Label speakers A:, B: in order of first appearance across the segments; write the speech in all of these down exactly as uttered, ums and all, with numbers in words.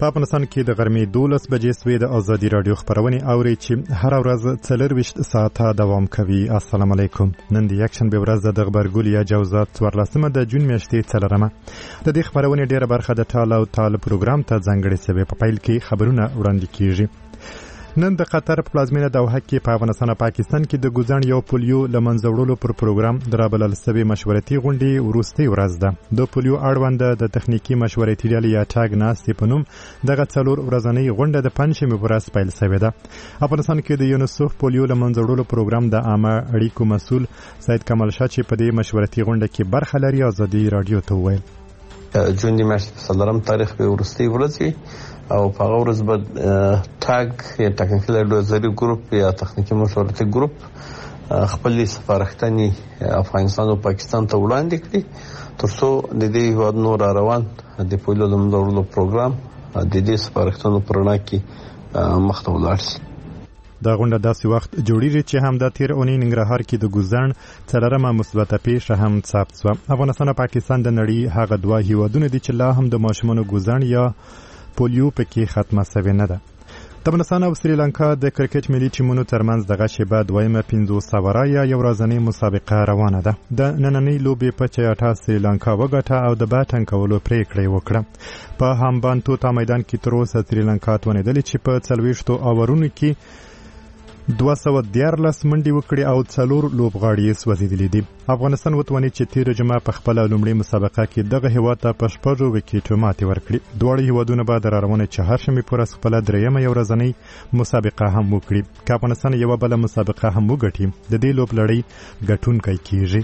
A: په افغانستان کې د غرمې دولس بجې سوې د ازادي راډیو خبرونه اوري چې هر ورځ څلرویشت ساعته دوام کوي. السلام علیکم. نن د یکشنبه ورځ د خبرګول یا جوزات څوارلسمه د جون میاشتې څلورمه. د دې خبرونه ډیره برخه د ټال او ټال پروګرام ته ځانګړې سوي په پیل کې خبرونه وړاندې کیږي. نن د قطر په پلازمینه دوحه کې په افغانستان او پاکستان کې د ګوزن یو پولیو لمنځه وړلو پر پروګرام درابلل سوي مشورتي غونډې وروستۍ ورځ ده. د پولیو اړوند د تخنیکی مشورتي ډلې یا ټاګ ناستې په نوم دغه څلور ورځنۍ غونډه د پنځمې په ورځ پیل شوې ده. افغانستان کې د یونیسف پولیو لمنځه وړلو پروګرام د عامه اړیکو مسؤل سید کمال شاه چې په دې مشورتي غونډه کې برخه لري ازادي رادیو ته وویل
B: جون د میاشتې څلورم تاریخ به وروستۍ ورځ او په هغه ورځ به ټاګ یا ټکنیکل اډوایزري ګروپ یا تخنیکی مشورتي ګروپ خپل سفارښتنې افغانستان او پاکستان ته وړاندې کړي ترڅو د دې هیواد نور روان د پولیو لمنځه وړلو پروګرام د دې سفارښتنو پر وړاندې کې مخ ته ولاړ شي.
A: دا غونډه داسې وخت جوړیږي چې هم د تیر اونۍ ننګرهار کې د ګوزن څلورمه مثبته پیښه هم ثبت شوه. افغانستان او پاکستان د نړۍ هغه دوه هیوادونه دي چې لا هم د ماشومانو ګوزن یا پولیو پکې ختمه شوې نه ده. د افغانستان او سریلانکا د کرکټ ملي ټیمونو ترمنځ دغه شیبه دویمه پنځوس سواره یا یو ورځنۍ مسابقه روانه ده. د نننۍ لوبې په چیاټا سریلانکا وګټه او د باتن کولو پریکړه وکړه. په هامبانتوتا میدان کې تر اوسه سریلانکا توانیدلې چې په څلوېښتو اوورونو کې دوه سوه دیارلس منډې وکړي او څلور لوبغاړي یې سوځېدلي دي. افغانستان وتوانید چې تېره جمعه په خپله لومړۍ مسابقه کې دغه هیواد ته په شپږو ویکټو ماتې ورکړي. دواړه هیوادونه به د راروانې چهارشنبې په ورځ خپله درېیمه یو ورځنۍ مسابقه هم وکړي. که افغانستان یوه بله مسابقه هم وګټي د دې لوبلړۍ ګټونکی کیږي.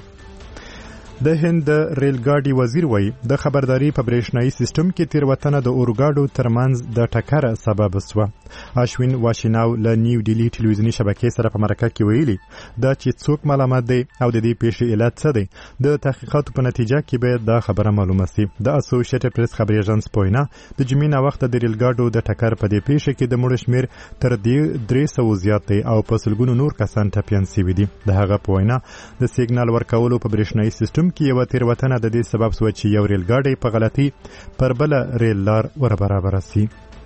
A: د هند د ریل ګاډي وزیر وایي د خبرداري په برېښنایي سیستم کې تېروتنه د اورګاډو ترمنځ د ټکر سبب شوه. اشوین واشیناو له نیو ډیلی ټلویزیوني شبکې سره په مرکه کې ویلي دا چې څوک ملامت دی او د دې پیښې علت څه دی د تحقیقاتو په نتیجه کې باید دا خبره معلومه شي. د اسوسییټډ پریس خبري ایجنس په وینا د جمعې ناوخته د ریل ګاډو د ټکر په دې پیښه کې د مړو شمېر تر درې سوه زیات دی او په سلګونو نور کسان ټپیان شوي دي. د هغه په وینا د سیګنال ورکولو په برېښنایي سیستم کې یو تیروتنه د دې سبب شوه چې یو ریل ګاډی په غلطي پر بل ریل لار ور برابر شي.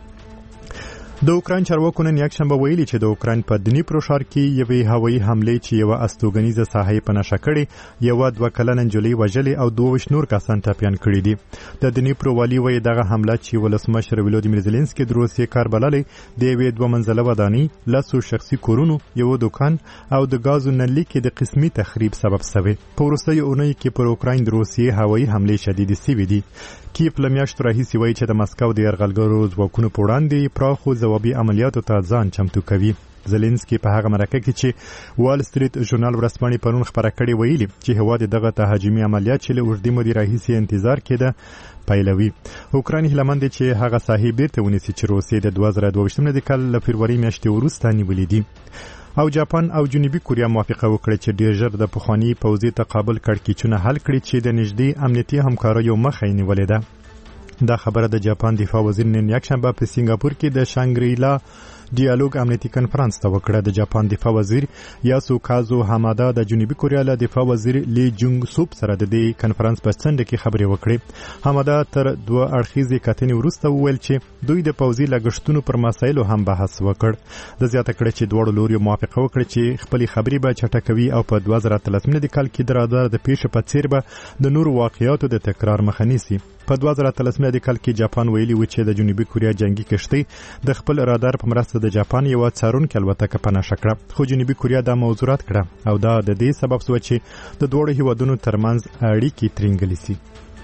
A: د اوکراین چارواکو نن یکشنبه ویلي چې د اوکراین په دنیپرو ښار کې یوې هوایي حملې چې یوه استوګنیزه ساحه یې په نښه کړې یوه دوه کلنه نجلۍ وژلې او دوه ویشت نور کسان ټپیان کړي دي. د دنیپرو والي وایي دغه حمله چې ولسمشر ولودیمیر زلنسکي د روسیې کار بللی د یوې دوه منزله ودانۍ لسو شخصي کورونو یوه دوکان او د ګازو نلۍ کې د قسمي تخریب سبب شوی. په وروستیو اونیو کې پر اوکراین د روسیې هوایي حملې شدیدې شوي دي. کیف له میاشتو راهیسې وایي چې د مسکو د یرغلګرو ځواکونو په وړاندې پراخو ځوابي عملیاتو ته ځان چمتو کوي. زلنسکي په هغه مرکه کې چې وال سټریټ ژورنال ورځپاڼې پرون خپره کړې ویلي چې هېواد دغه تهاجمي عملیات چې له اوږدې مودې راهیسې انتظار کېده پیلوي. اوکراین هیله مند دی چې هغه ساحې بیرته ونیسي چې روسیې د دوه زره دوه ویشتم کال له فبروري میاشتې وروسته نیولې دي. او جاپان او جنوبي کوریا موافقه وکړه چې ډېر ژر د پخواني پوځي تقابل کړکېچونه حل کړي چې د نږدې امنیتي همکاریو مخه یې نیولې ده. دا خبره د جاپان دفاع وزیر نن یکشنبه په سنگاپور کې د شانګریلا ډیالوګ امنیتي کنفرانس ته وکړه. د جاپان دفاع وزیر یاسوکازو هامادا د جنوبي کوریا له دفاع وزیر لی جونګ سوپ سره د دې کنفرانس په څنډه کې خبرې وکړې. هامادا تر دوه اړخیزې کتنې وروسته وویل چې دوی د پوځي لګښتونو پر مسایلو هم بحث وکړ. د زیاته کړه چې دواړو لوریو موافقه وکړه چې خپلې خبرې به چټکوي او په دوه زره اتلسم کال کې د رادار د پیښې په څیر به د نورو واقعیاتو د تکرار مخه نیسي. په دوه زره اتلسم کال کې جاپان ویلي و چې د جنوبي کوریا جنگي کشتۍ د خپل رادار په مرسته د جاپان یوه څارونکې الوتکه په نښه کړه، خو جنوبي کوریا دا موضوع رد کړه او دا د دې سبب شوه چې د دواړو هیوادونو ترمنځ اړیکې ترینګلې سي.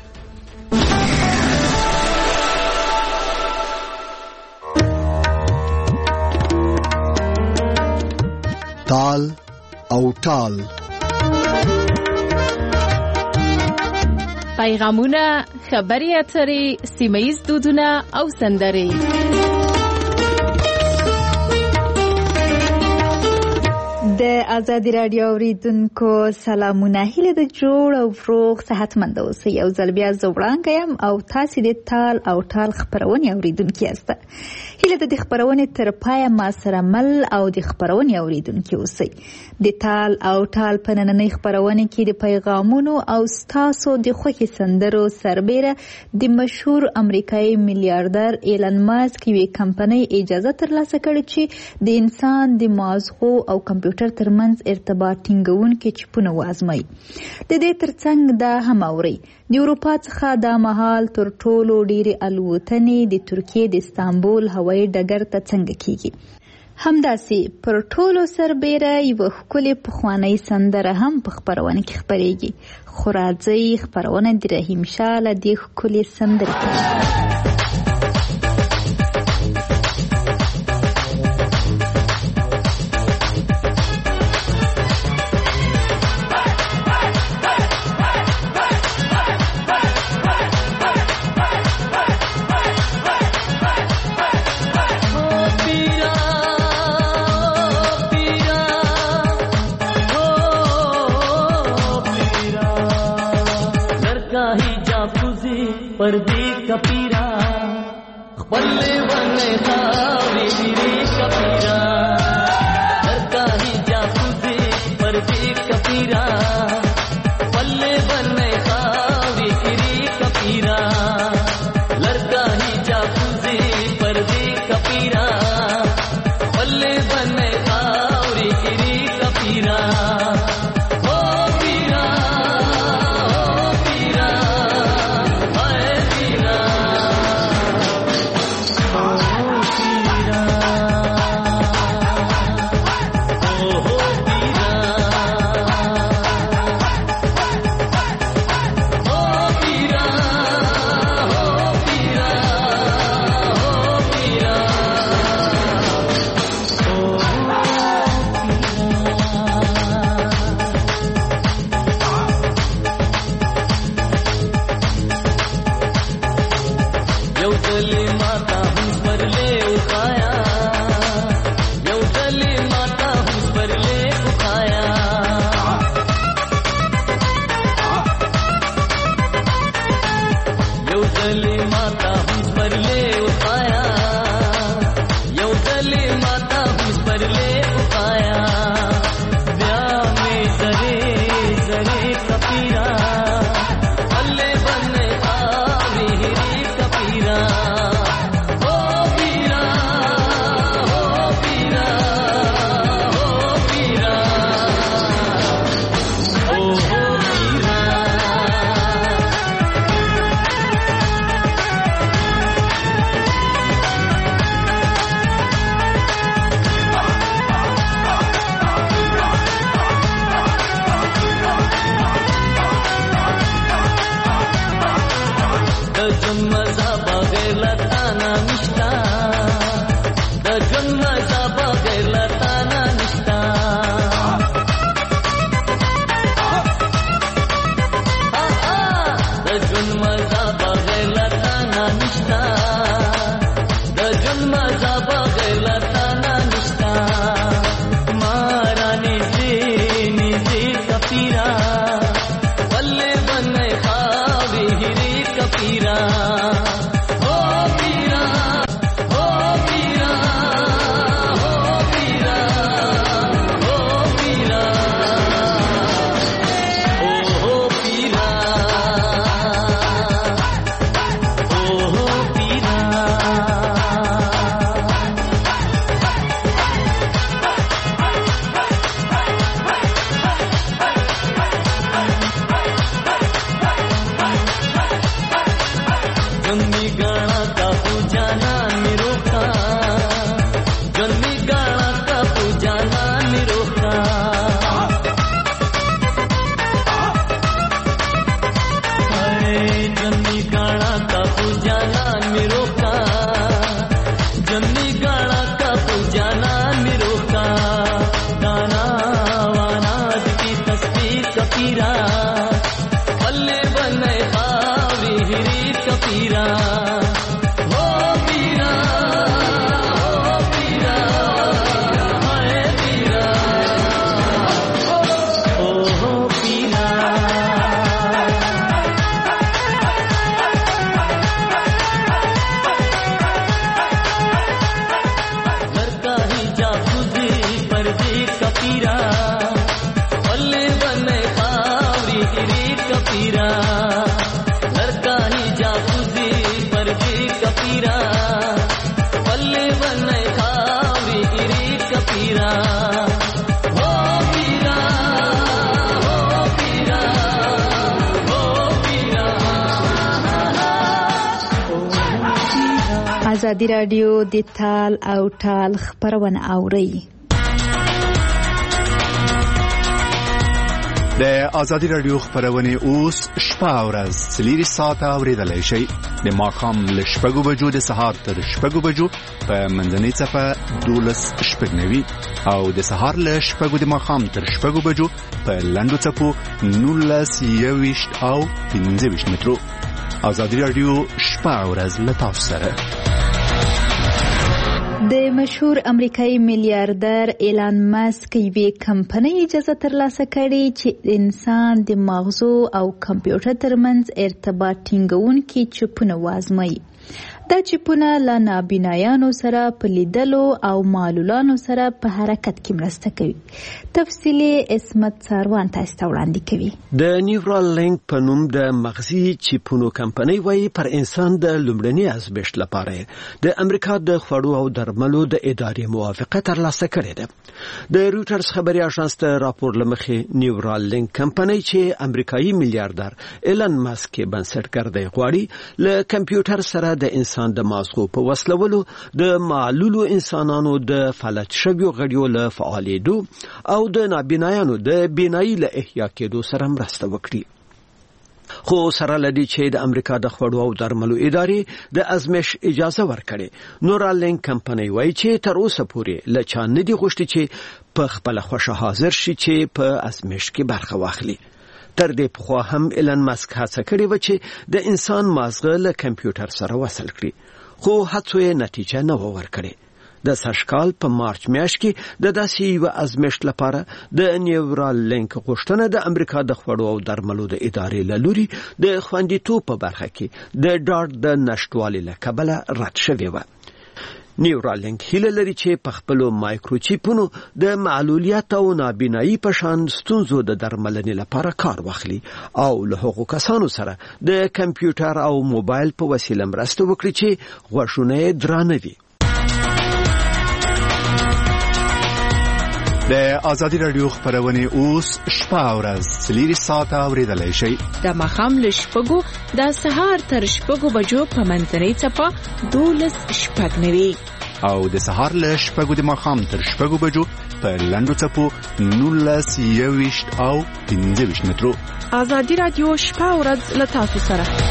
C: تال او ټال
D: پیغامونه، خبري اترې، سیمه‌ییز دودونه او سندرې
E: د آزادي رادیو اوریدونکو سلامونه، هیله د جوړ او فروغ صحتمند اوسئ. یو ځل بیا زه وړانګه یم او تاسې د تال او ټال خپرونې اوریدونکي یاست. هیله د دې خپرونې تر پایه ما سره مل او د خپرونې اوریدونکي اوسئ. د تال او ټال په نننۍ خپرونې کې د پیغامونو او ستاسو د خوښې سندرو سربیره د مشهور امریکایي میلیاردر ایلن ماسک یوې کمپنۍ اجازه ترلاسه کړې چې د انسان د مازغو او کمپیوټر ترمنځ ارتباط ټینګونکي چپونه وازموي. د دې ترڅنګ دا هم اوري د اروپا څخه دا مهال تر ټولو ډېرې الوتنې د ترکیې د استانبول هوایي ډګر ته څنګه کیږي. همداسې پر ټولو سربیره یوه ښکلې پخوانۍ سندره هم په خپرونه کې خپریږي. خو راځئ خپرونه د رحیم شاه له دې ښکلې سندرې کوي.
F: पर्दे कपीरा बल्ले बल्ले खावे गिरी कपीरा लड़का ही जासूसे पर्दे कपीरा बल्ले बल्ले खावे गिरी कपीरा लड़का ही जासूसे पर्दे कपीरा बल्ले बल्ले खावे गिरी कपीरा. कपीरा लड़का ही जासूसी पर भी कपीरा पल्ले बने खावी गिरी कपीरा हो पीरा हो पीरा हो पीरा।
E: आजादी राडियो د تال او ټال خبرونه اوري.
C: د آزادي رادیو خبرونه اوس شپه او ورځ څلور ساعته اوریدلای شئ. د ماښام له شپږو بجو د سهار تر شپږو بجو په منځنۍ څپه دولس شپږ نوي او د سهار له شپږو د ماښام تر شپږو بجو په لنډو څپو نولس یوویشت او پنځه ویشت مترو. آزادي رادیو شپه او ورځ له تاسو سره.
E: د مشهور امریکایي میلیاردر ایلان ماسک یوې کمپنۍ اجازه ترلاسه کړې چې انسان د مغزو او کمپیوټر ترمنځ ارتباط ټینګونکي چپونه وازموي. دا چپونه له نابینایانو سره په لیدلو او معلولانو سره په حرکت کې مرسته کوي. تفصیلي اسمت ساروان تاسو ته وړاندې کوي.
G: د نیورال لینک په نوم د مغزي چپونو کمپنۍ وايي پر انسان د لومړني ازمېښت لپاره د امریکا د خوړو او درملو د ادارې موافقه ترلاسه کړې ده. د رویټرز خبري اژانس ته راپور لمخې نیورال لینک کمپنۍ چې امریکایي میلیاردر ایلن ماسک بنسټګر دی غواړي له کمپیوټر سره د انسان د مازغو په وصلولو د معلولو انسانانو د فلج شویو غړیو له فعالېدو او د نابینایانو د بینایي له احیا کېدو سره مرسته وکړي. خو سره لدی چې د امریکا د خوړو او درملو ادارې د ازمېښت اجازه ورکړي. نورال لینک کمپنۍ وایي چې تر اوسه پورې له چا نه دي غوښتي چې په خپل خوښه حاضر شي چې په ازمېښت کې برخه واخلي. تر دې پخوا هم ایلن ماسک هڅه کړې و چې د انسان مازغه له کمپیوټر سره وصل کړي، خو هڅو یې نتیجه نه و ورکړې. د سږکال په مارچ میاشت کې د داسې یوه ازمېښت لپاره د نیورال لینک غوښتنه د امریکا د خوړو او درملو د ادارې له لوري د خوندیتوب په برخه کې د ډاډ د نشتوالي له کبله رد شوې وه. نیورال لینک هیله لري چې په خپلو مایکروچیپونو د معلولیت او نابینایی په شان ستونزو د درملنې لپاره کار واخلي او له هغو کسانو سره د کمپیوټر او موبایل په وسیله مرسته وکړي چې غوږونه یې درانه وي.
C: د آزادي رادیو خبرونه اوس شپه او ورځ څلور ساعته اوریدلای شئ.
D: د ماښام له شپږو د سهار تر شپږو بجو په منځنۍ څپه دولس شپږ نوي
C: او د سهار له شپږو د ماښام تر شپږو بجو په لنډو څپو نولس یوویشت او پنځه ویشت مترو.
D: آزادي رادیو شپه او ورځ له تاسو سره.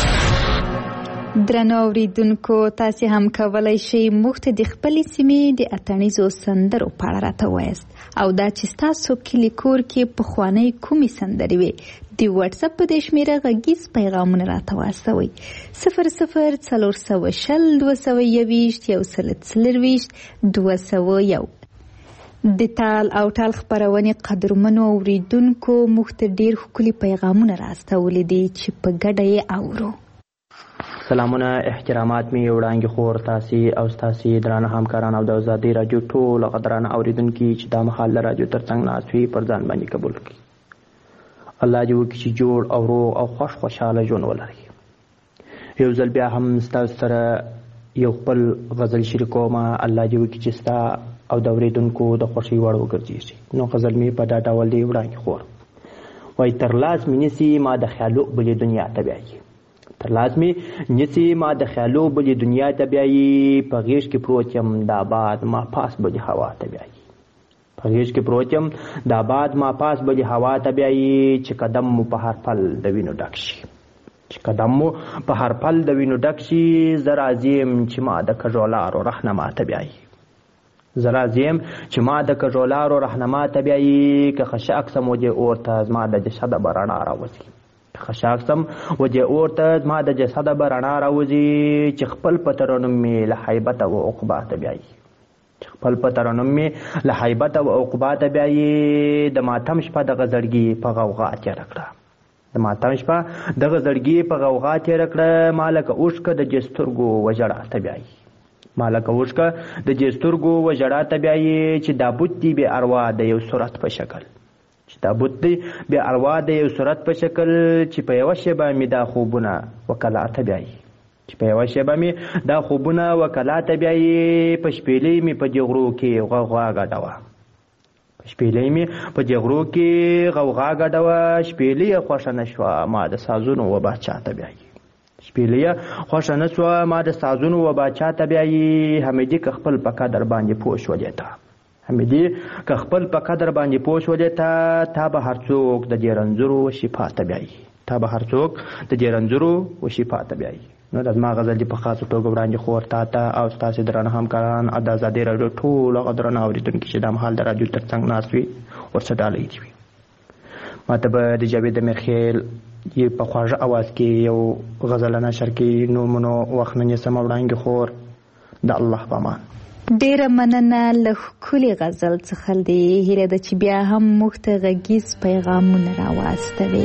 E: درنو اوریدونکو، تاسو هم کولای شئ موږ ته د خپلې سیمې د اتڼیزو سندرو په اړه راته ووایاست او دا چې ستاسو کلي کور کې پخوانۍ کومې سندرې وي د واتس اپ په دې شمېره غږیز پیغامونه راته واستوئ. صفر صفر څلور سوه شل دوه سوه یوویشت یو سل څلرویشت دوه سوه یو. د تال او ټال خپرونې قدرمنو اوریدونکو موږ ته ډېر ښکلي پیغامونه راستولي دي چې په ګډه یې اورو.
H: سلامونه، احترامات می وړاندې خور تاسو او تاسو درانه همکاران او د آزادي رادیو ټول قدرانه اوریدونکو چې د محل رادیو ترڅنګ ناسوي پر ځان باندې قبول کړي. الله دې وکړي چې جوړ او روغ او خوش خوشاله ژوند ولري. یو ځل بیا هم تاسو سره یو خپل غزل شریکوم. الله دې وکړي چې تاسو او د اوریدونکو د خوشي وړ وګرځي. نو غزل می په دا ډول دی وړاندې خور وای تر لاس می نسی ما د خیالو بلې دنیا ته بیایي. تر لازمي نسی ما د خیالو بلې دنیا ته بیایي. په غیږ کې پروت یم د آباد ما پاس بلې هوا ته بیایي. په غیږ کې پروت یم د آباد ما پاس بلې هوا ته بیایي. چې قدم مو په هر پل د وینو ډک شي چې قدم مو په هر پل د وینو ډک شي. زه راضي یم چې ما د کږولارو رهنما ته بیایي. زه راضي یم چې ما د کږولارو رهنما ته بیایي. که خشاک سم وجې اور ته زما د جسده به رڼا راوځي. خشاک سم وجې اور ته زما د جسده به رڼا راوځي. چې خپل په ترنم مې له حیبته و عقبا ته بیایي. چې خپل په ترنم مې له حیبته و عقبا ته بیایي. د ماتم شپه دغه زړګي په غوغا تېره کړه. د ماتم شپه دغه زړګي په غوغا تېره کړه. ما لکه اوښکه د جسترګو وژړا ته بیایي. ما لکه اوښکه د جسترګو وژړا ته بیایي. چې دا بت دی بې اروا د یو صورت په شکل چې دا بت دی بیا اروا د یو صورت په شکل چې په یوه شیبه مې دا خوبونه وکلاته بیایي چې په یوه شیبه مې دا خوبونه وکلاته بیایي په شپېلۍ مې په دې غرو کې غوغا ګډوه په شپېلۍ مې په دې غرو کې غوغا ګډوه شپېلۍ یې خوښه نه شوه ما د سازونو و باچا ته بیایي شپېلۍ یې خوښه نه شوه ما د سازونو و باچا ته بیایي حمیدي که خپل په قدر باندې پوه شولې ته حمیدي که خپل په قدر باندې پوه شولې ته تا به هر څوک د دې رنځورو شفا ته بیایي تا به هر څوک د دې رنځورو و شفا ته بیایي نو د زما غزل دي په خاصه توګه وړاندې خور تا ته او ستاسې درانه همکاران او د ازادۍ راډیو ټولو هغه درانه اورېدونکي چې دا مهال د راډیو تر څنګ ناست وي ورڅه ډالۍ دي وي ما ته به د جاوید میرخیل یې په خواږه اواز کې یو غزل نشر کې نو منو وخت نه نیسم وړاندې خور د الله په امان
E: ډیره مننه له ښکلي غزل څخه دې هیله ده چې بیا هم موږ ته غږیز پیغامونه راواستوي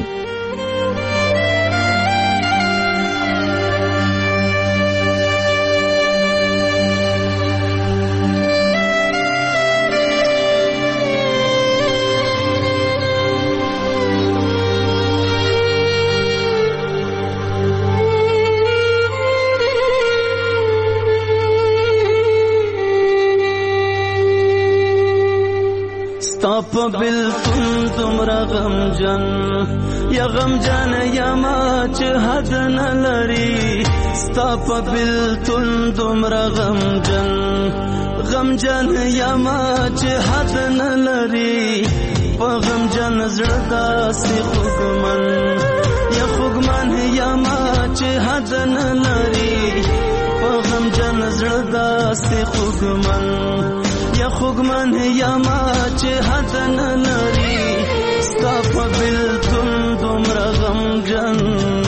F: په بلتون دومره غمجن یا غمجن یما چې حد نه لري ستا په بلتون دومره غمجن غمجن یما چې حد نه لري په غمجن زړه داسې خوږمن یا خوږمن یما چې حد نه لري په غمجن زړه داسې خوږمن یا خوږمن یما چې حد نه لري ستا په بلتون دومره غمجن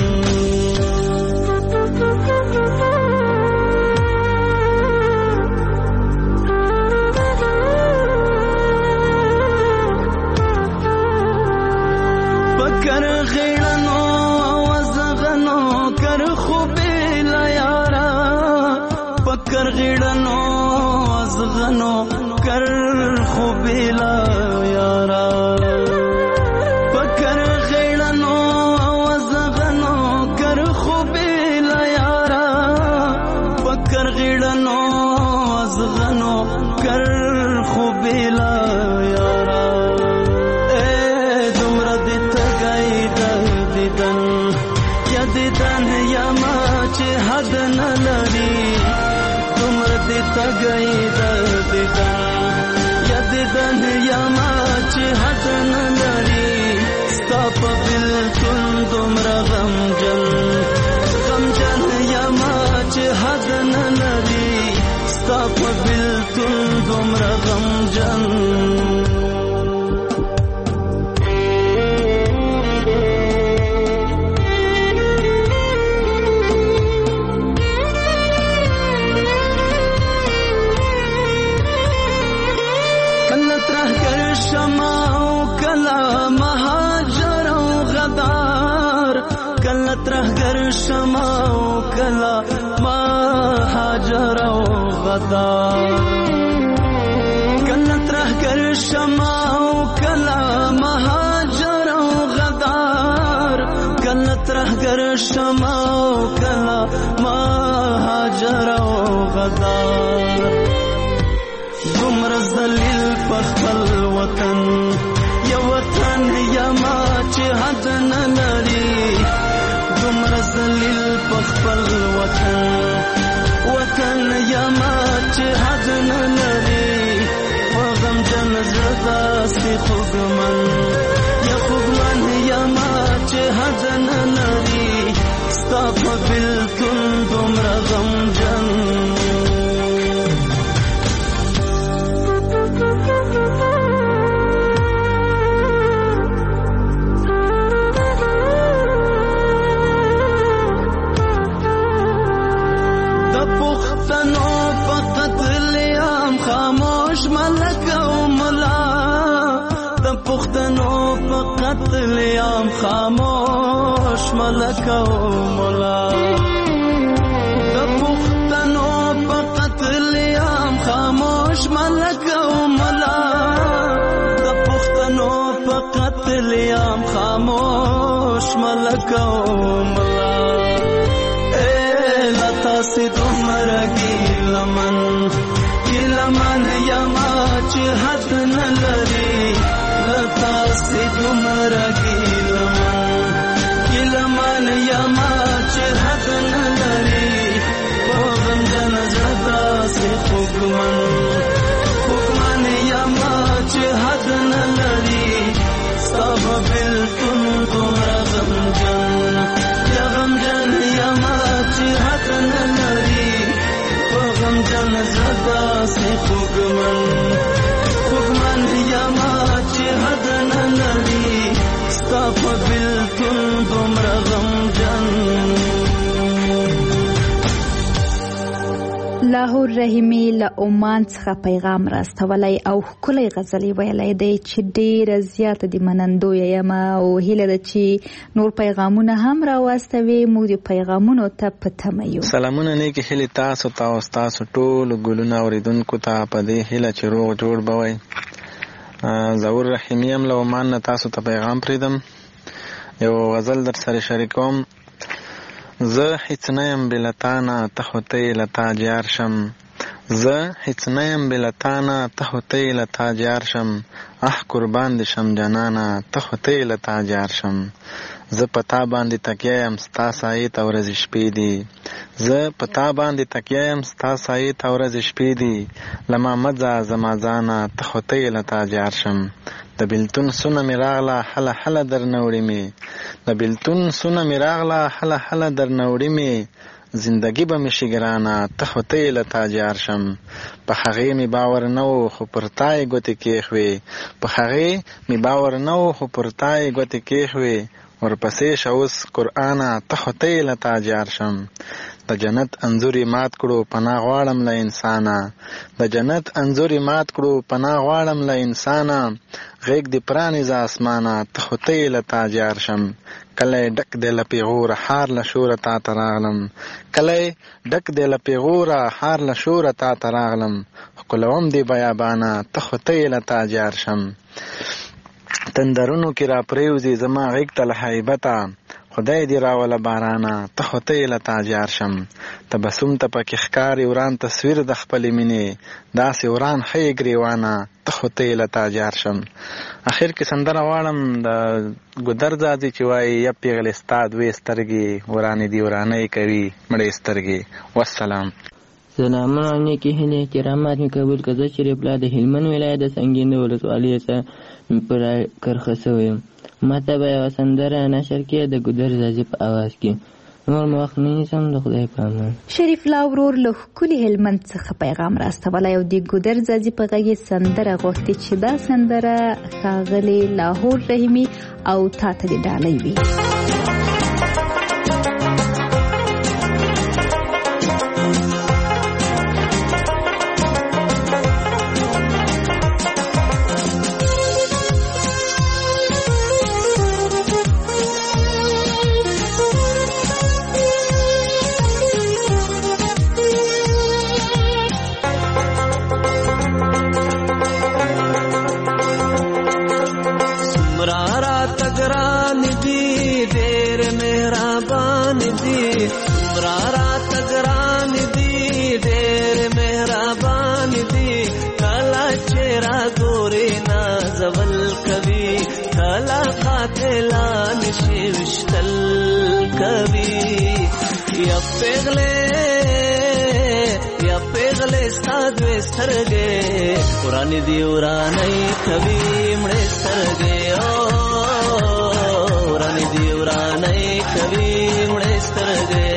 F: پکر غیړنو وزغنو کر خوبې لا یارا پکر غیړنو وزغنو کر خوبیلا یارا پکر غیړنو وزغنو کر خوبیلا یارا پکر غیړنو وزغنو کر خوبیلا یارا اے دومره دې تګای د دیدن یا دیدن یا ما چې حد نه لري دومره دې تګای د دیدن دیدن یما چې حد نه لري ستا په بلتون دومره غمجن غمجن یما چې حد نه لري ستا په بلتون دومره غمجن ترهګر شمع او کلا مهاجر او غدار کله ترهګر شمع او کلا مهاجر او غدار کله ترهګر شمع او کلا مهاجر او غدار دومره ذلیل په خپل وطن یا وطن یما چې حد نه لري دومره ذلیل په خپل وطن وطن یما چې حد نه لري په غمجن زړه داسې خوږمن یا خوږمن یما چې حد نه لري ستا په بلتون دومره غمجن خاموش ملک او ملا د پښتنو په قتل عام خاموش ملک او ملا د پښتنو په قتل عام خاموش ملک او ملا د پښتنو په قتل لیام خاموش ملکه او ملا اے لتا سی دومره ګیلمن ګیلمن یما چې حد نه لري لتا سی دومره ګیلمن ګیلمن یما چې حد نه لري په غمجن زړه داسې خوږمن خوږمن یما چې حد نه لري ستا په بېلتون دومره غمجن یا غمجن یما چې حد نه لري په غمجن زړه داسې خوږمن خوږمن یما چې حد نه لري ستا په بېلتون دومره غمجن.
E: لاهور رحیمي له عمان څخه پیغام راستولی او ښکلی غزلې ویلی دی چې ډېره زیاته د منندویه یم او هیله ده چې نور پیغامونه هم راواستوي. موږ د پیغامونو ته په تمه یو.
I: سلامونه نیکې هیلې تاسو ته او ستاسو ټولو ګلونه اورېدونکو ته په دې هیله چې روغ جوړ به وئ. ظهور رحیمي یم له عمان نه تاسو ته پیغام پرېږدم. یو غزل در سره شریکوم. زه هیڅ نه یم بې له تا نه ته خو ته یې له تا جار شم زه هیڅ نه یم بې له تا نه ته خو ته یې له تا جار شم اح قربان دې شم جانانه ته خو ته یې له تا جار شم زه په تا باندې تکیه یم ستا سایې ته ورځې شپې دي زه په تا باندې تکیه یم ستا سایې ته ورځې شپې دي له ما مه ځه زما ځانه ته خو ته یې له تا جار شم د بیلتون سونه مې راغله هله هله درنه وړي مې د بیلتون سونه مې راغله هله هله درنه وړي مې زندگی به مې شي ګرانه ته خو ته یې له تا جار شم په هغې مې باور نه و خو پر تا یې ګوتې کېښوې په هغې مې باور نه و خو پر تا یې ګوتې کېښوې ورپسې شه اوس قرآنه ته خو ته یې له تا جار شم د جنت انځور یې مات کړو پناه غواړم له انسانه د جنت انځور یې مات کړو پناه غواړم له انسانه غیږ دې پرانیزه اسمانه ته خو ته یې له تا جار شم کلی ډک دی له پیغوره حار له شوره تا ته راغلم کلی ډک دی له پیغوره حار له شوره تا ته راغلم ښکلوم دې بیابانه ته خو ته یې له تا جار شم تندرونو کې را پرېوځي زما غیږ ته له هیبته خدای دې راوله بارانه ته خو ته یې له تا جار شم تبسم ته پکې ښکاري وران تصویر د خپلې مینې داسې وران ښیې ګریوانه ته خو ته یې له تا جار شم. اخر کې سندره غواړم د ګودر ځاځي چې وایي یا پیغلې ستا دوې سترګې ورانې دي ورانۍ کوي مړې سترګې. والسلام.
J: سلامونه او نیکې هیلې احترامات مې قبول کړه. زه شریف الله د هلمند ولایت د سنګین د ولسوالۍ څخه پر کرخه شوی یم. ماته به یوه سندره نشر کړې د ګودر ځاځي په اواز کې. نور مې وخت نه نیسم د خدای په امان.
E: شریف الله ورور له ښکلي هلمند څخه پیغام راستولی او د ګودر ځاځي په غږ یې سندره غوښتې چې دا سندره ښاغلې لاهور رحیمي او تا ته دې ډالۍ وي.
F: ورانی دی ورانی کوي مړې سترګې او ورانی دی ورانی کوي مړې سترګې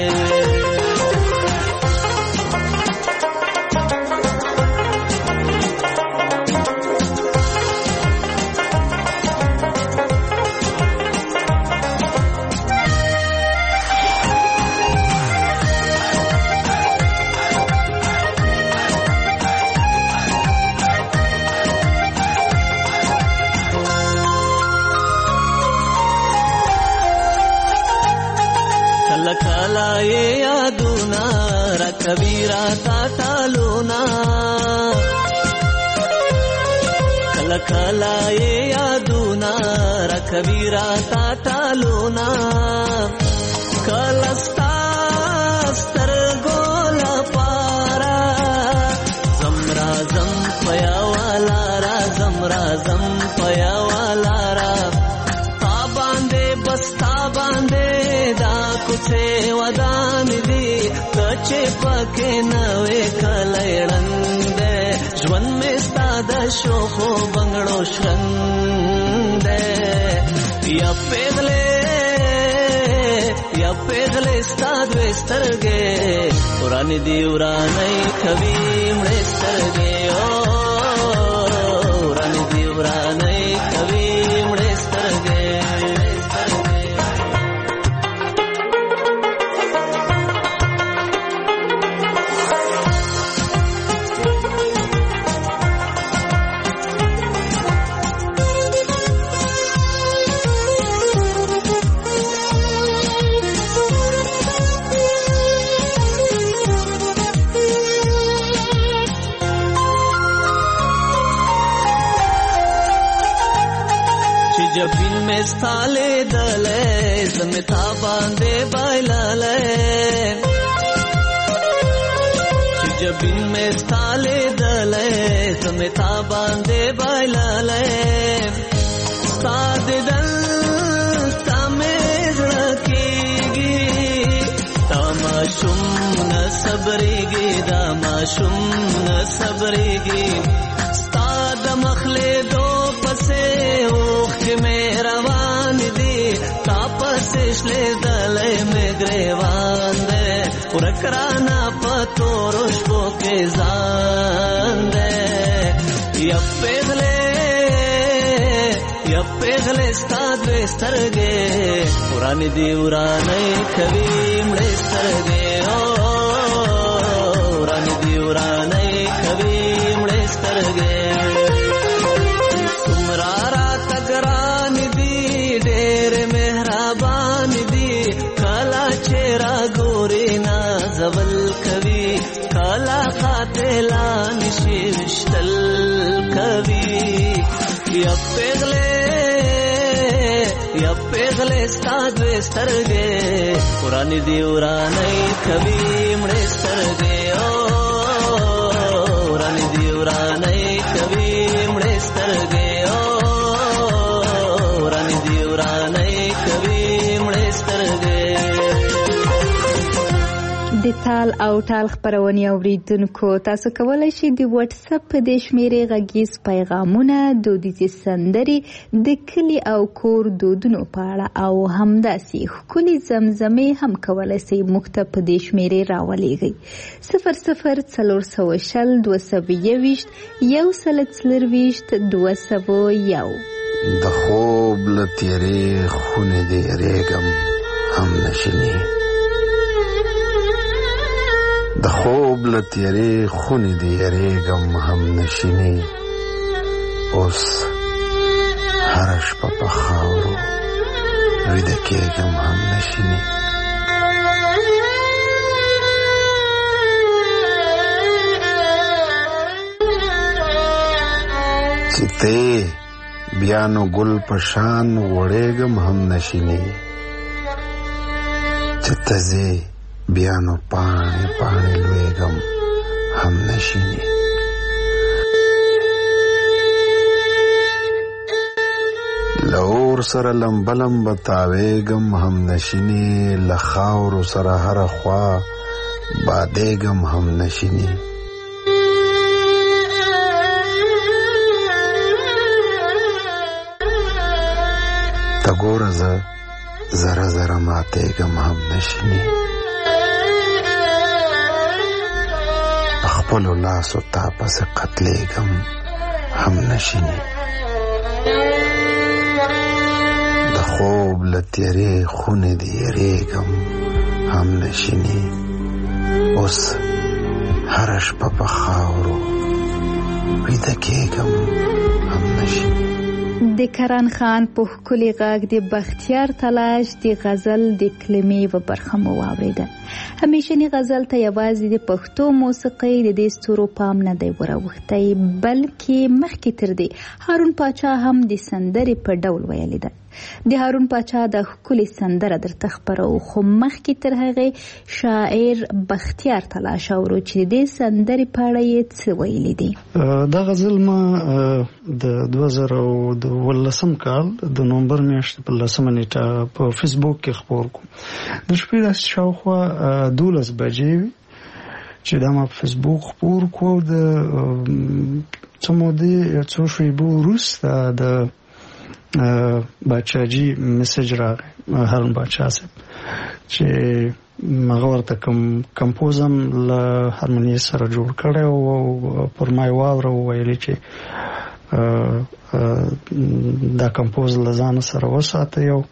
F: کبیرا تا تالونا کلا کلا یادونا را کوي راته ټالونه کله ستا سترګو لپاره زم رازم په یوه لاره زم رازم په یوه لاره تا باندې بس تا باندې دا کوڅې ودانې دي که چې پکې نه وې کلی ړنګ دی ژوند مې ستا د شوخو بنګړو شرنګ دی یا پیغلې یا پیغلې ستا دوې سترګې ورانې دي ورانۍ کوي مړې سترګې ورانې دي ورانۍ کوي مړې سترګې जबीन में स्थाले दले जमिता बांधे बाइलाले जबीन में स्थाले दले जमिता बांधे बाइलाले साद दल तमेज रखेगी तमाशुम न सबरेगी दामाशुम न सबरेगी साद मखले दो पसे ओख में रवान दी तापसे शले दले में ग्रेवान दे उरकराना पतो रुशबो के जान दे यप्पेगले यप्पेगले स्ताद्वे स्तरगे पुरानी दी उरानै कवी मड़े स्तरगे ओ उरानी दी उरानै कवी मड़े स्तरगे तुमरारा तगरान दी डेर मेहराबान दी काला चेहरा गोरी ना जवल कवि काला खातेला निशिष्टल कवि यप्पेगले यप्पेगले स्ताद्वे स्तरगे पुरानी दी उरानै कवि मड़े स्तरगे ओ उरानी दी उरानै कवि मड़े स्तरगे ओ उरानी दी उरानै कवि मड़े स्तरगे
E: د تال او ټال خبرونې اوریدونکو تاسو کولای شئ د واتس اپ په د شمیرې غږیز پیغامونه دودیزې سندرې د کلي او کور دودونو په اړه او همداسې ښکلې زمزمې هم کولای شئ موږ ته په د شمیرې راولېږئ صفر صفر څلور سوه شل دوه سوه یوویشت یو سل څلرویشت دوه سوه یو
K: د خوب له تیرې خونې دې یریږم هم نشینې د خوب له تیرې خونې دې یریږم هم نشینې اوس هره شپه په خاورو ویده کېږم هم نشینې چې ته بیا نو ګل په شان وړېږم هم نشینې چې ته ځې بیا نو پاڼې پاڼې لویږم هم نشینې له اور سره لمبه لمبه تاویږم هم نشینې له خاورو سره هره خوا بادېږم هم نشینې ته ګوره زه زره زره ماتېږم هم نشینې خپلو لاسو تا پسې قتلېږم هم نشینې د خوب له تیرې خونې دې یریږم هم نشینې اوس هره شپه په خاورو ویده کېږم هم نشینې
E: د کرن خان په ښکلي غږ د بختیار تلاش د غزل د کلمې و برخه مو واورېده همیشنی غزل ته یوازې د پښتو موسیقۍ د دې ستورو پام نه دی وراوښتی، بلکې مخکې تر دې هارون پاچا هم د سندرې په ډول ویلې ده. د هارون پاچا د ښکلې سندره درته خپرو، خو مخکې تر هغې شاعر بختیار تلاش اورو چې د دې سندرې په اړه یې څه ویلي دي.
L: دا غزل ما د دوه زره دولسم کال د نومبر میاشتې په لسمه نیټه په فیسبوک کې خپور کوم. د شپې داسې شاوخوا دولس بجې وي چې دا ما په فیسبوک خپور کړو. د څه مودې څو شېبو وروسته د باچاجي میسج راغی، هارون پاچا صاحب، چې هغه ورته کوم کمپوزم له هارموني سره جوړ کړی او پر ما یې واوره وویلې چې دا کمپوز له ځان سره وساتئ او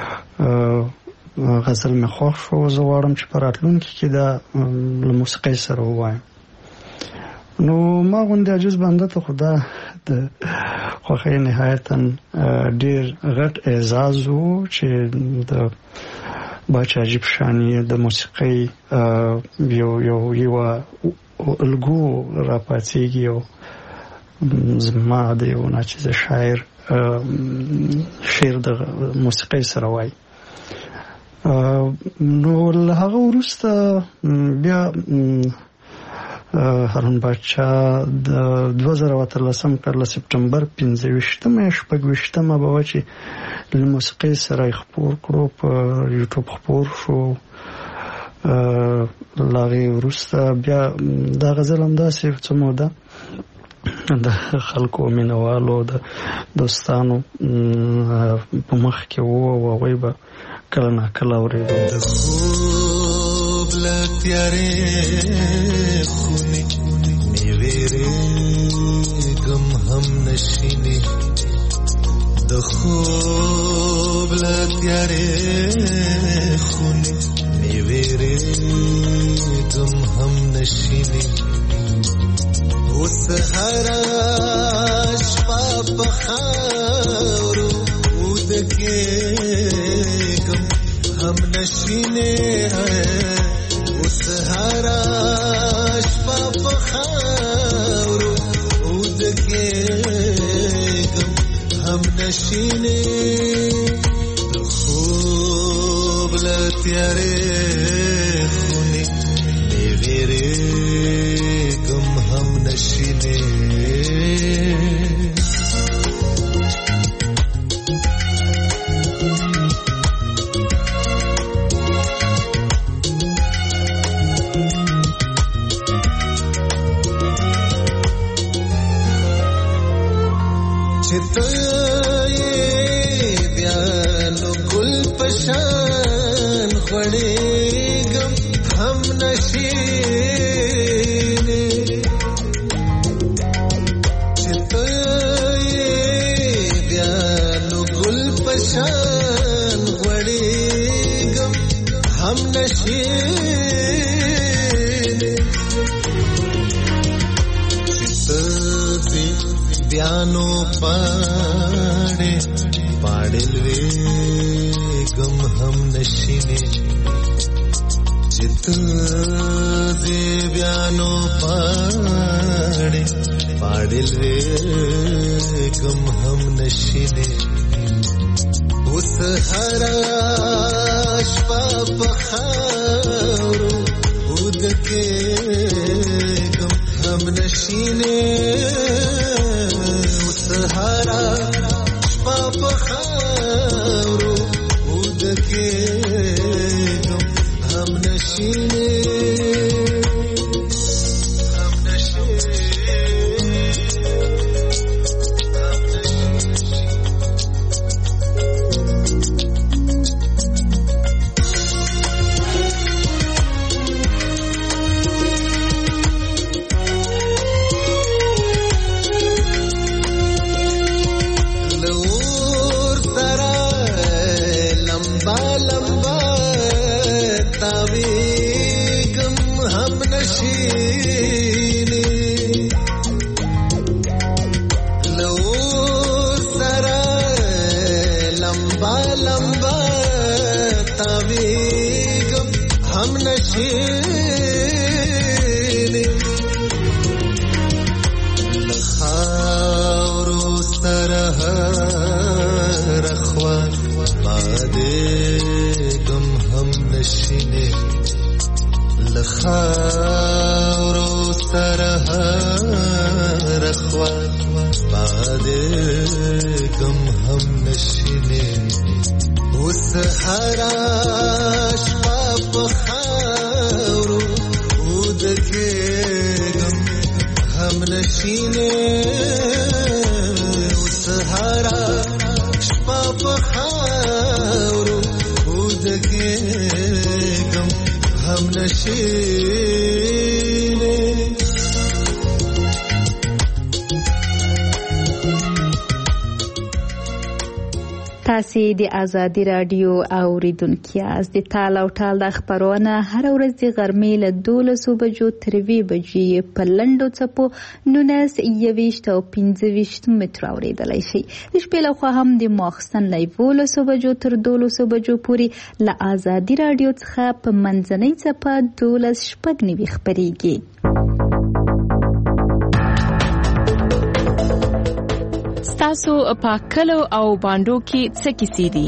L: غزل مې خوښ شو. زه غواړم چې په راتلونکي کې دا له موسیقۍ سره ووایم. نو ما غوندې عجیز بنده ته خو دا د خوښۍ نهایتا ډېر غټ اعزاز و چې د باچاجي په شانې د موسیقۍ یو یو یوه الګو راپاڅېږي او زما د یو ناچیزه شاعر شعر د موسیقۍ سره وایي. نو له هغه وروسته بیا هارون پاچا د دوه زره اتلسم کال له سپټمبر پنځه ویشتمه شپږ ویشتمه به وه چې له موسیقۍ سره یې خپور کړو، په یوټیوب خپور شو. له هغې وروسته بیا دا غزل همداسې څه موده د خلکو مینوالو د دوستانو په مخ کې وو او هغوی به کله ناکله اورېدو.
M: د خوب له تیارې خونې مې وېرېږم هم نشینې، د خوب له تیارې خونې مې وېرېږم هم نشینې، اوس هره شپه په خاورو ودکېږم هم نشینې، اوس هره شپه په خاورو ودکېږم هم نشینې، د خوب له تیارې خونې مې وېرېږم هم نشینې. چې ته یې بیا نو ګل پشان غوړېږم هم نشینې، چې ته یې بیا نو ګل پشان غوړېږم هم نشینې، چې ته بیانو پاڑے پاڑے لویگم هم نشینه، چت دے بیانو پاڑے پاڑے لویگم هم نشینه، اس هرا شپا پخارو ودکېږم هم نشینه، سهارا شپا پخارو ودکېږم هم نشینه، هم نشینه، هم نشینه. نشینې له خاورو سره هره خوا بادېږم هم نشینې له خاورو سره هره خوا بادېږم هم نشینې اوس هره شپه په خاورو ودکېږم هم نشینې اوس هره شپه په خاورو ودکېږم هم نشینې
E: تاسې د ازادي راډیو اوریدونکي یاست. د تال او ټال د خبرونه هر ورځ د غرمې له دولسو بجو تر اووه بجې په لنډو څپو نولس یوویشت او پنځه ویشت متره اورېدلی شئ. د شپې لخوا هم د ماخستن له یولسو بجو تر دولسو بجو پورې له ازادي راډیو څخه په منځنۍ څپه دولس شپږ نوي خپرېږي.
D: تاسو په کلو او باندو کې څه کیسې دي؟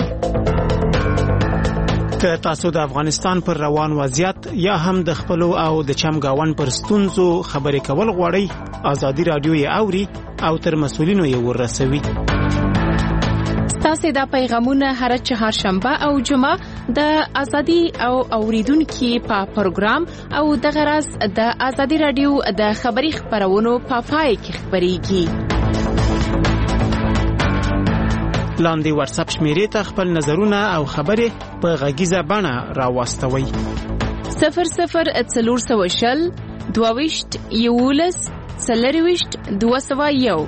N: که تاسو د افغانستان پر روان وضعیت یا هم د خپلو او د چمګاون پر ستونزو خبرې کول غواړئ، ازادي راډیو یې اوري او تر مسؤلینو یې ورسوي.
D: تاسو دا پیغامونه هر چهارشنبه او جمعه د ازادي او اوریدونکو په پروګرام او د غرض د ازادي راډیو د خبري خبرونو په پای کې خبريږي.
N: لاندې واتس اپ شمیرې ته خپل نظرونه او خبرې په غږیزه بڼه راوستوي.
D: صفر صفر څلور سوه شل دوه ویشت یولس څلور ویشت دوه سوه یو.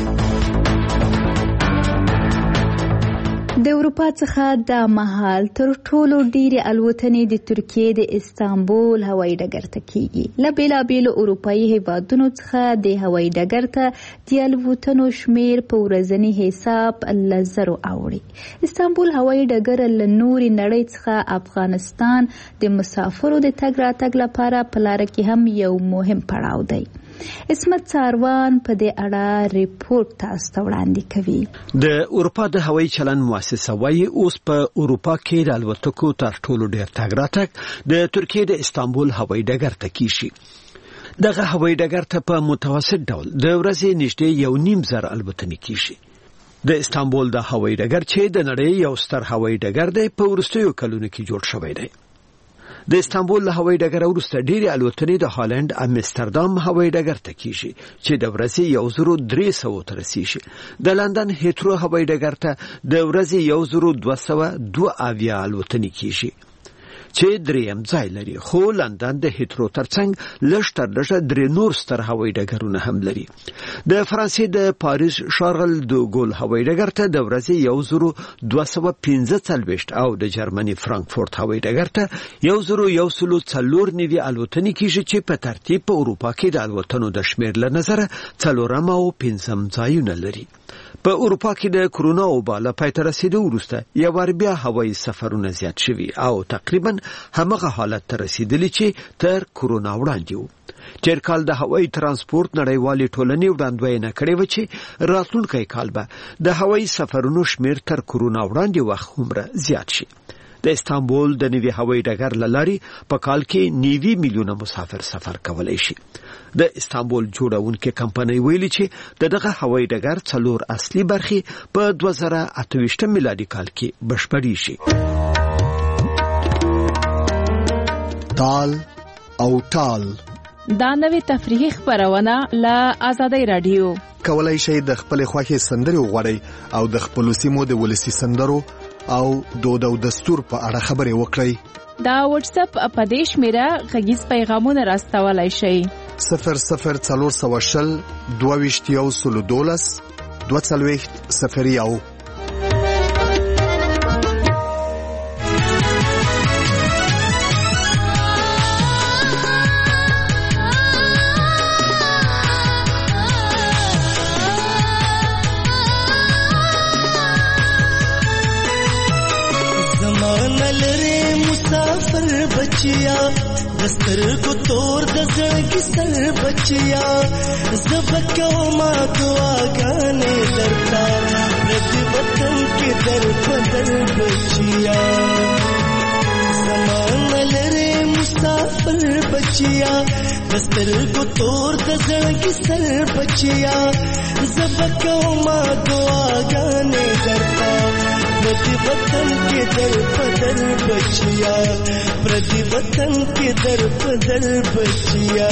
E: د اروپا څخه د مهال تر ټولو ډیرې الوتنې د ترکیې د استانبول هوایي ډګر ته کیږي. له بیلابیلو اروپایي هیوادونو څخه د هوایي ډګر ته د الوتنو شمیر په ورځني حساب له زرو اوړي. استانبول هوایي ډګر له نورې نړۍ څخه افغانستان د مسافرو د تګ راتګ لپاره په لاره کې هم یو مهم پړاو دی. اسمت ساروان په دې اړه ریپورت تاسو ته وړاندې کوي.
G: د اروپا د هوایي چلند مؤسسه وايي اوس په اروپا کې د الوتکو تر ټولو ډېر تګ راتګ د ترکیې د استانبول هوایي ډګر ته کیږي. دغه هوایي ډګر ته په متوسط ډول د ورځې نږدې یو نیم زر الوتنې کیږي. د استانبول د هوایي ډګر چې د نړۍ یو ستر هوایي ډګر دی په وروستیو کلونو کې جوړ شوی دی. د استانبول له هوایي ډګر وروسته ډېرې الوتنې د هالند امستردام هوایي ډګر ته کیږي چې د ورځې یو زرو درې سوه ته رسیږي. د لندن هیترو هوایي ډګر ته د ورځې یو زرو دوه سوه دوه اویا الوتنې کیږي چې دریم ځای لري. خو لندن د هیترو ترڅنګ لږ تر لږه درې نور ستر هوایي ډګرونه هم لري. د فرانسې د پاریس شارل دو ګول هوایي ډګر ته د ورځې یو زرو دوه سوه پنځه څلوېښت او د جرمني فرانکفورت هوایي ډګر ته یو زرو یو سلو څلور نوي الوتنې کیږي چې په ترتیب په اروپا کې د الوتنو د شمیر له نظره څلورم او پنځم ځایونه لري. په اروپا کې د کرونا وبا له پای ته رسیدو وروسته یو ور بیا هوایي سفرونه زیات شوي او تقریبا همغه حالت ته رسیدلی چې تر کرونا وړاندې و. تیر کال د هوایي ترانسپورت نړیوالې ټولنې وړاندوینه کړې و چې راتلونکی کال به د هوایي سفرونو شمیر تر کرونا وړاندې وخت عمره زیات شي. د استانبول د نوي هوایي ډګر له لارې په کال کې نوي میلیونه مسافر سفر کولی شي. د استانبول جوړونکې کمپنۍ ویلي چې دغه هوایي ډګر څلور اصلي برخې په دوه زره اته ویشت میلادي کال کې بشپړې شي.
C: تال او ټال
D: دا نوې تفریحي خبرونه له ازادي راډیو.
C: کولای شئ د خپل خوښي سندرې وغواړئ او د خپل سیمو د ولسی سندرو او دود او دستور په اړه خبرې وکړئ.
D: دا واتس اپ په دې شمیره غږیز پیغامونه راستولای شئ.
C: صفر صفر څلور سوه شل دوه ویشت یو سلو دولس دوه څلوېښت صفر یو.
M: زمانه لري مسافر بچیا دستر کو تور دزړ کی سر بچیا زبکو ما دعا غانے درتا پردی وطن کی در بدل بچیا زمان لرے مسافر بچیا دستر کو تور دزړ کی سر بچیا زبکو ما دعا غانے درتا پردی وطن کے در بدل بچیا پردی وطن کے در بدل بچیا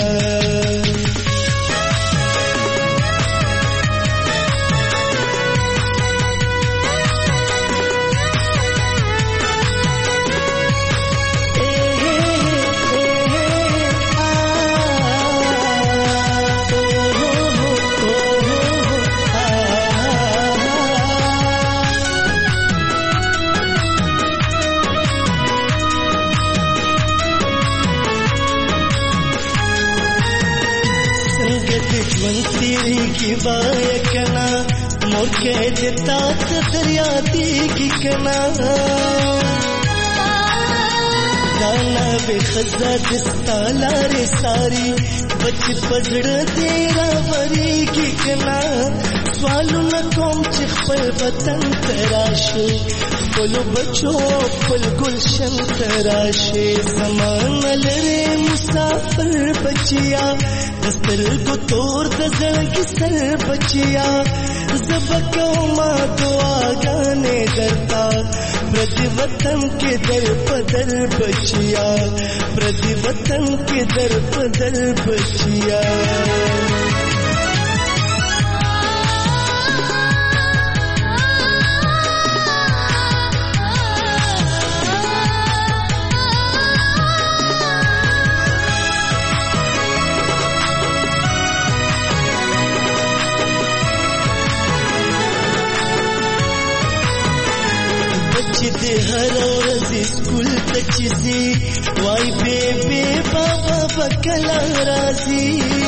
M: की बायकना मोर के देता दरिया दी की कना दाना बेखजा दिस्ता लारे सारी बच पजड़ तेरा वरी की कना स्वालू न कोम चिखपल वतन तराशे बोलो बचो फुल गुलशन तराशे समान लरे मुसाफिर बचिया दस्तर को तोर दजड़ की सर बचिया जबको मा दुआ गाने डरता प्रति वतन के दर पदर बचिया प्रति वतन के दर पदर बचिया दे हर रोज स्कूल तचजी वाई बेबे बाबा बकला राजी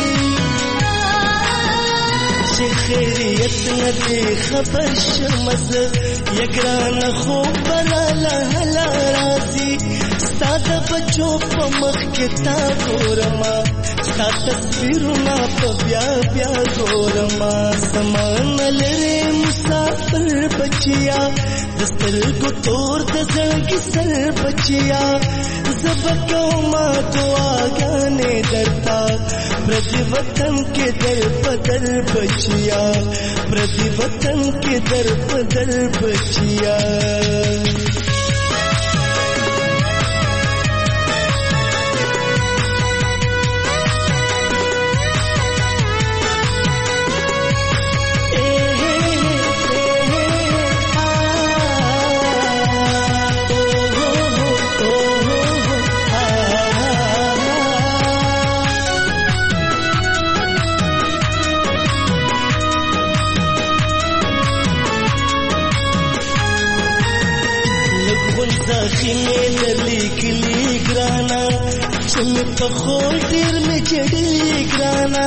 M: खैरियत न दे खबर शमस यगरान खो बराला हला राजी सादा बच्चों पमख किताब गोरमा सा तस्वीरना पब्या ब्या गोरमा समान लरे मुसाफिर बचिया दस्तर को तोर दजड़ की सर बचिया जबको मा दुआ गाने डरता प्रति वतन के दर बदल बचिया प्रति वतन के दर बदल बचिया खिने दली किली ग्राना चम पखोर तिर में चढ़ी ग्राना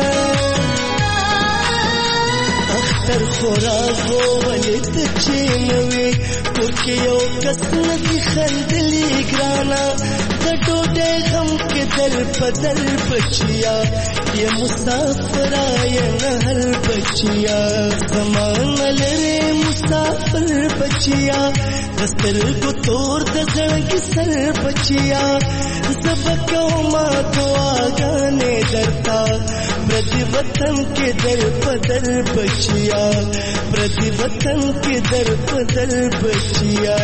M: अख्तर खोरा हो वलित चेनवे कुर्के यो कसम की खंडली ग्राना कटो दे गम के दर पदर बचिया ये मुसाफरा ये नहर बचिया समान लरे मुसाफिर बचिया दस्तर को तोर दजड़ की सर बचिया सबको मा दुआ गाने डरता प्रति वतन के दर पदर बचिया प्रति वतन के दर पदर बचिया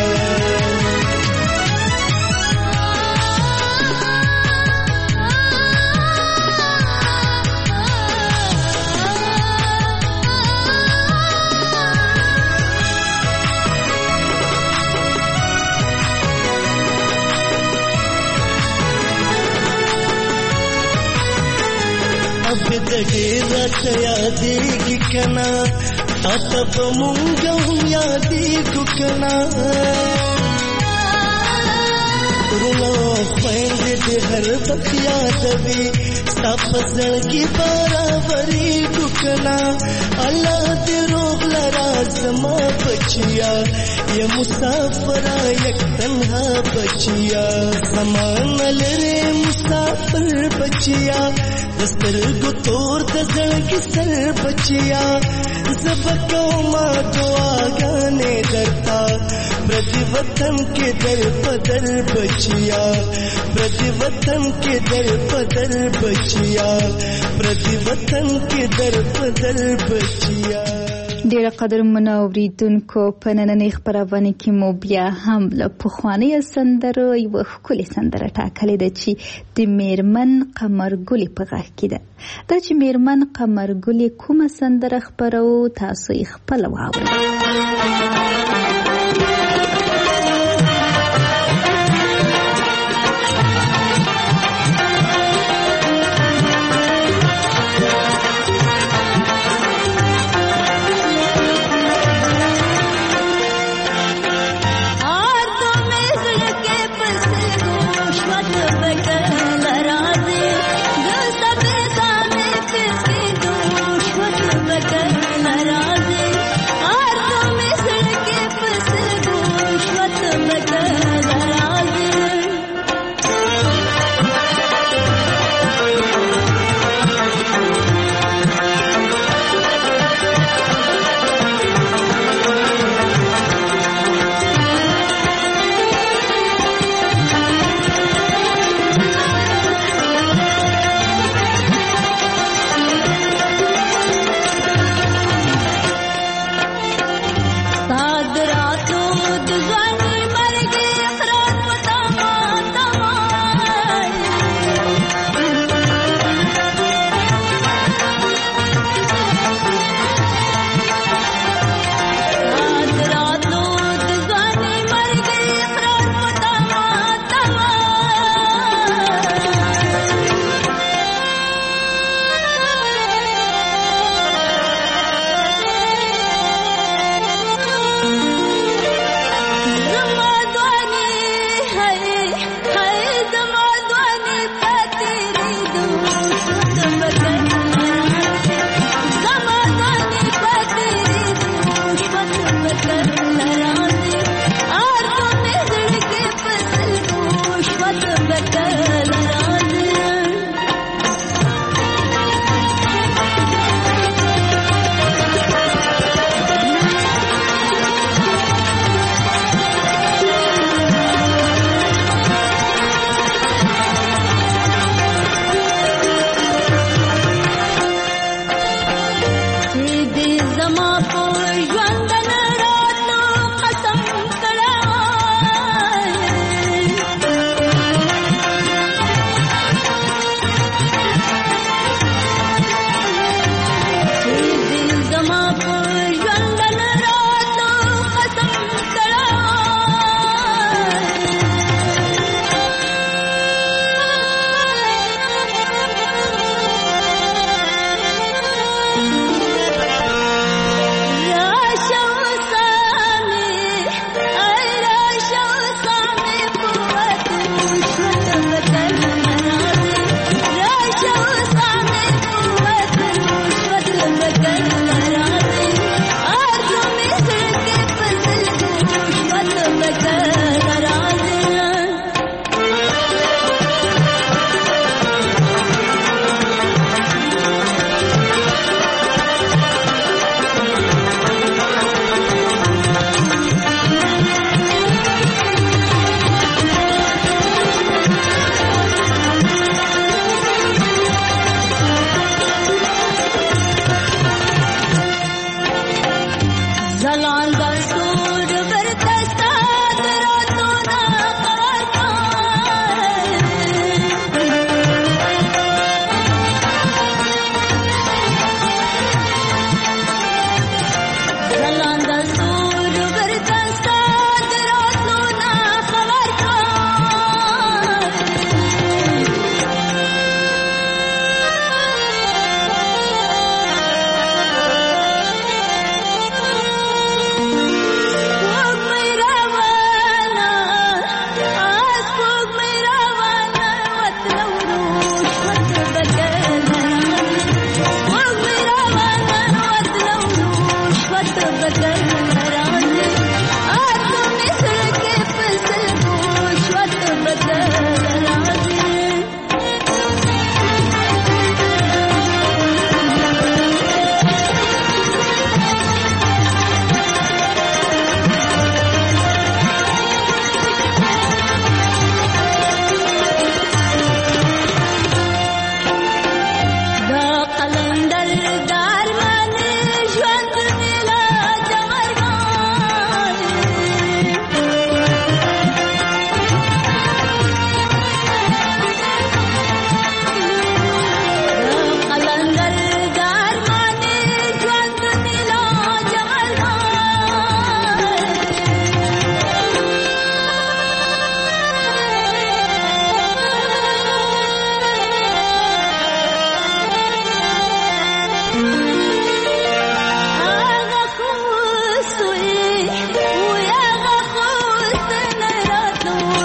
M: रत यादी कना अतप मुंगम यादी कुकना रुलो पैंद हर سخت یادوي ستا په زړګي برابري ګکنا الله دې روغ لرا زما بچیا یا مسافر یک تنها بچیا سامان لري مسافر بچیا دستر گو تور د زړګي سر بچیا زبکو ما دعا غانې درتا برتی وطن کې در بدر بچیا برتی وطن کې در بدر بچیا برتی وطن کې در بدر بچیا.
E: ډیره قدر منوریدونکو په نننۍ خپرونه کې مو بیا هم له پخوانۍ سندرو یوه ښکلې سندره ټاکلې ده چې د میرمن قمرګلې په غږ کې ده. دا چې میرمن قمرګلې کومه سندره خپرو تاسو یې خپله واورئ.
O: सादरा तो दुआनी मर गए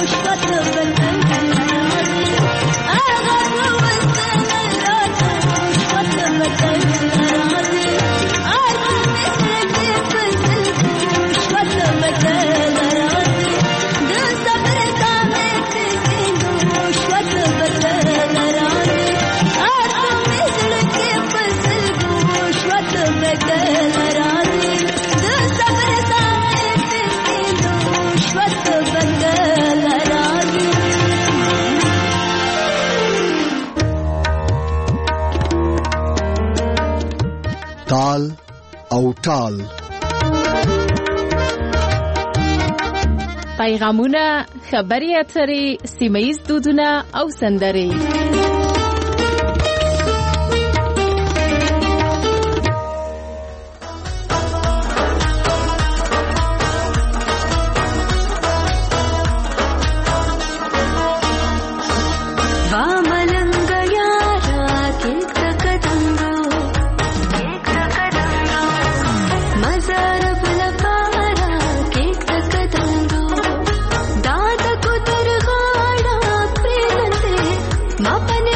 G: تال او ټال
D: پیغامونه، خبري اترې، سیمه‌ییز دودونه او سندرې.
O: अपने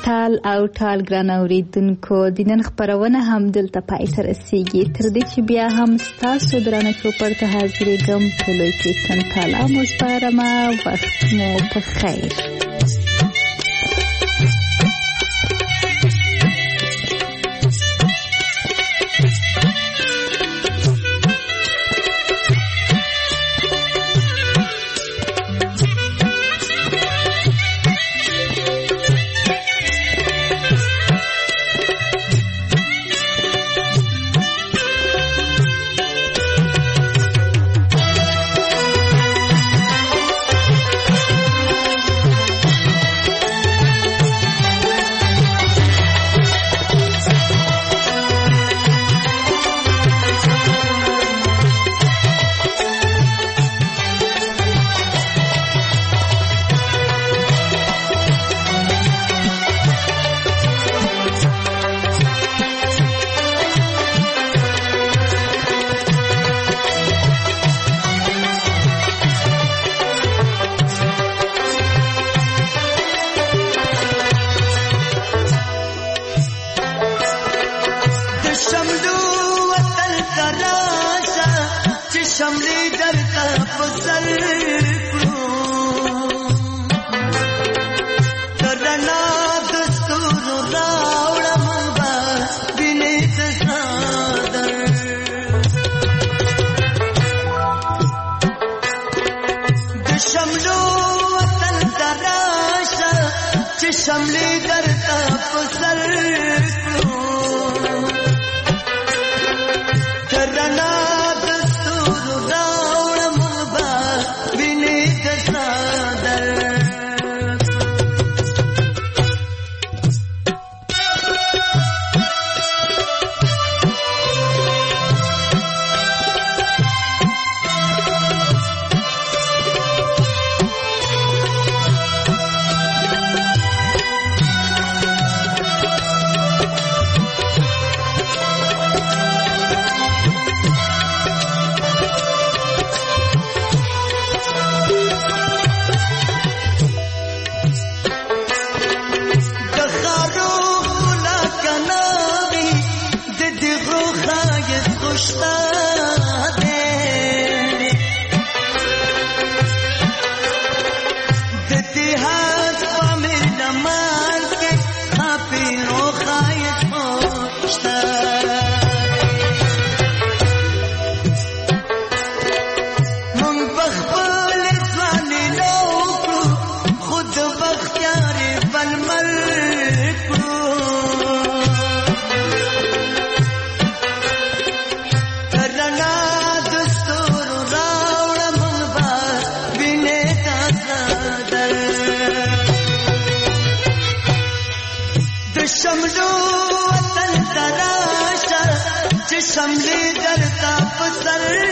E: ټال او ټال ګران اوریدونکو د نن خبرونه هم دلته پای ته رسیږي. تر دې چې بیا هم ستاسو درانه چوپړ ته حاضرېږم په لوی کیسن تالا مو سپارمه. وخت مو په خیر.
M: شملې درته په سر